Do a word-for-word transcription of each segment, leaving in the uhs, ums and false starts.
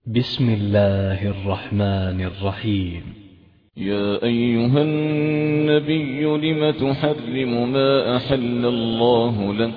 بسم الله الرحمن الرحيم. يا أيها النبي لم تحرم ما أحل الله لك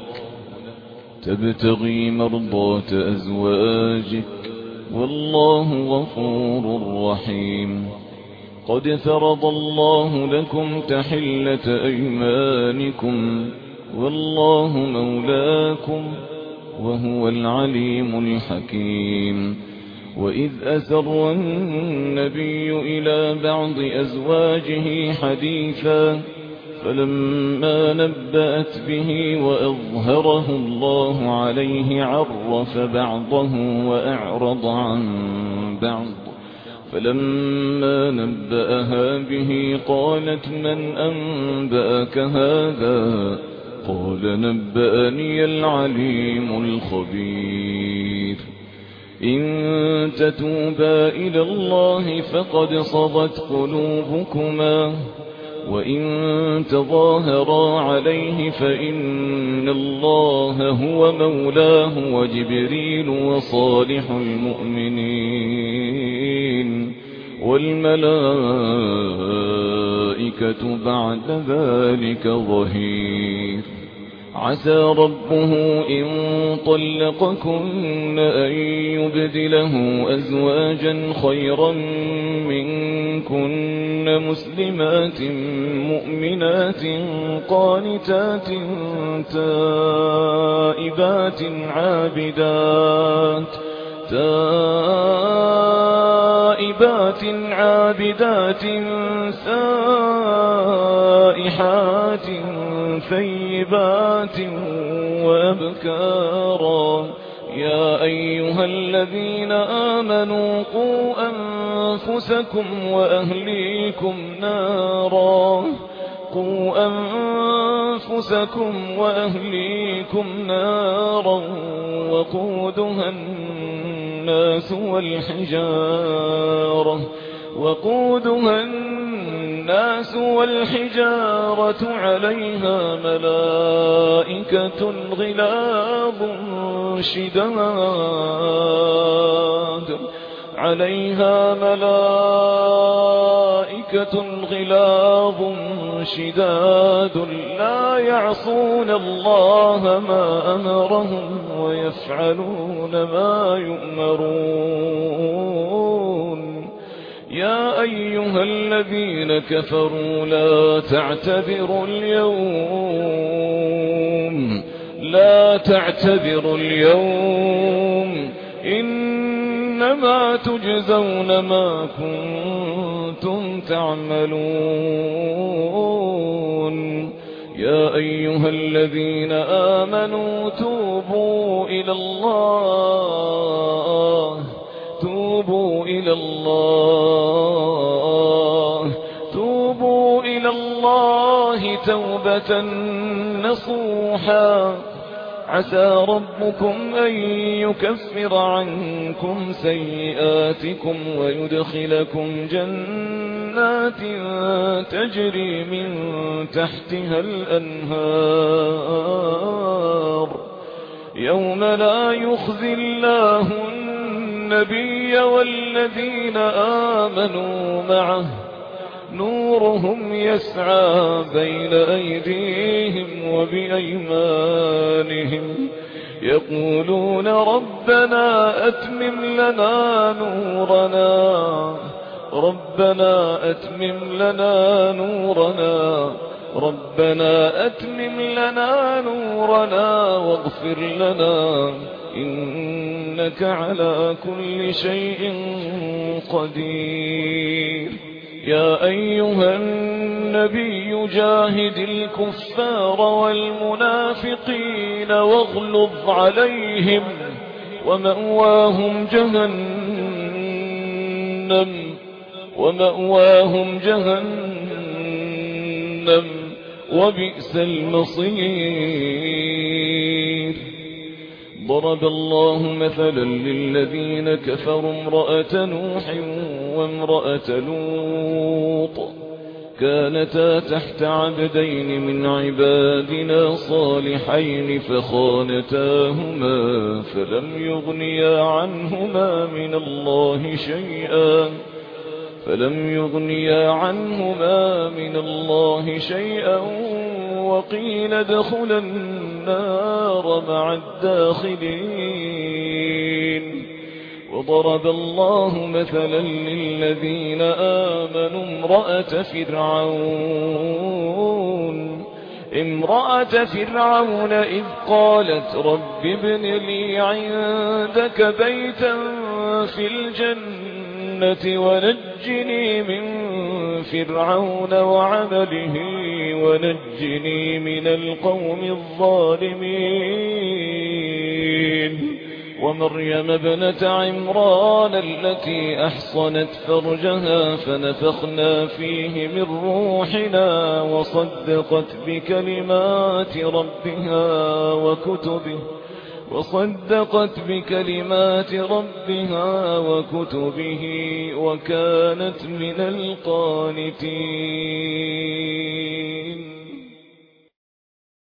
تبتغي مرضات أزواجك والله غفور رحيم. قد فرض الله لكم تحلة أيمانكم والله مولاكم وهو العليم الحكيم. وإذ أسر النبي إلى بعض أزواجه حديثا فلما نبأت به وأظهره الله عليه عرف بعضه وأعرض عن بعض. فلما نبأها به قالت من أنبأك هذا؟ قال نبأني العليم الخبير. إن تتوبا إلى الله فقد صغت قلوبكما وإن تظاهرا عليه فإن الله هو مولاه وجبريل وصالح المؤمنين والملائكة بعد ذلك ظهير. عسى ربه إن طلقكن أن يبدله أزواجا خيرا منكن مسلمات مؤمنات قانتات تائبات عابدات تائبات عابدات سائحات ثيبات وأبكارا. يا أيها الذين آمنوا قوا أنفسكم وأهليكم نارا قوا أنفسكم وأهليكم نارا وقودها الناس والحجارة وقودها الناس والحجارة عليها ملائكة غلاظ شداد عليها ملائكة غلاظ شداد لا يعصون الله ما أمرهم ويفعلون ما يؤمرون. يا أيها الذين كفروا لا تعتذروا اليوم لا تعتذروا اليوم إنما تجزون ما كنتم تعملون. يا أيها الذين آمنوا توبوا إلى الله توبوا إلى الله توبوا إلى الله توبة نصوحا. عسى ربكم أن يكفر عنكم سيئاتكم ويدخلكم جنات تجري من تحتها الأنهار يوم لا يخزي الله النبي والذين آمنوا معه نورهم يسعى بين أيديهم وبأيمانهم يقولون ربنا أتمم لنا نورنا ربنا أتمم لنا نورنا ربنا أتمم لنا نورنا واغفر لنا إنك على كل شيء قدير. يا أيها النبي جاهد الكفار والمنافقين واغلظ عليهم ومأواهم جهنم ومأواهم جهنم وبئس المصير. ضرب الله مثلا للذين كفروا امرأة نوح وامرأة لوط كانتا تحت عبدين من عبادنا صالحين فخانتاهما فلم يغنيا عنهما من الله شيئا فلم يغنيا عنهما من الله شيئا وقيل ادخلا النار مع الداخلين. وضرب الله مثلا للذين آمنوا امرأة فرعون امرأة فرعون إذ قالت رب ابن لي عندك بيتا في الجنة ونجني من فرعون وعمله ونجني من القوم الظالمين. ومريم ابنة عمران التي أحصنت فرجها فنفخنا فيه من روحنا وصدقت بكلمات ربها وكتبه وصدقت بكلمات ربها وكتبه وكانت من القانتين.